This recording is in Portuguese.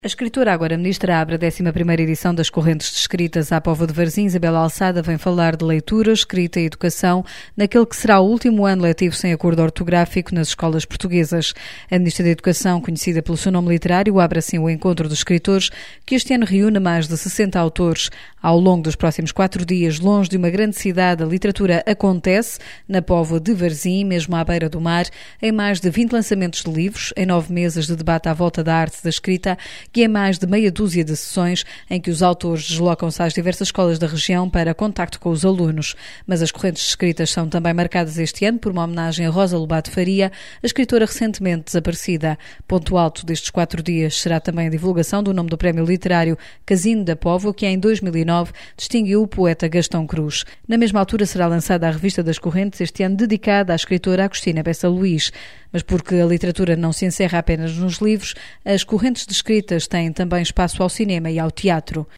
A escritora agora ministra abre a 11ª edição das Correntes de Escritas à Póvoa de Varzim. Isabel Alçada vem falar de leitura, escrita e educação naquele que será o último ano letivo sem acordo ortográfico nas escolas portuguesas. A Ministra da Educação, conhecida pelo seu nome literário, abre assim o encontro dos escritores, que este ano reúne mais de 60 autores. Ao longo dos próximos 4 dias, longe de uma grande cidade, a literatura acontece na Póvoa de Varzim, mesmo à beira do mar, em mais de 20 lançamentos de livros, em 9 mesas de debate à volta da arte da escrita, e em mais de meia dúzia de sessões em que os autores deslocam-se às diversas escolas da região para contacto com os alunos. Mas as correntes de escritas são também marcadas este ano por uma homenagem a Rosa Lobato Faria, a escritora recentemente desaparecida. Ponto alto destes 4 dias será também a divulgação do nome do prémio literário Casino da Póvoa, que em 2009 distinguiu o poeta Gastão Cruz. Na mesma altura será lançada a Revista das Correntes, este ano dedicada à escritora Agostina Bessa Luís. Mas porque a literatura não se encerra apenas nos livros, as correntes de escritas têm também espaço ao cinema e ao teatro.